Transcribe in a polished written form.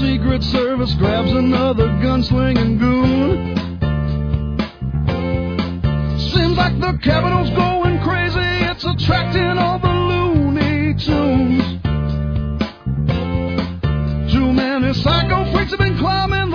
Secret Service grabs another gunslinging goon. Seems like the Capitol's going crazy, it's attracting all the Looney Tunes. Too many psycho freaks have been climbing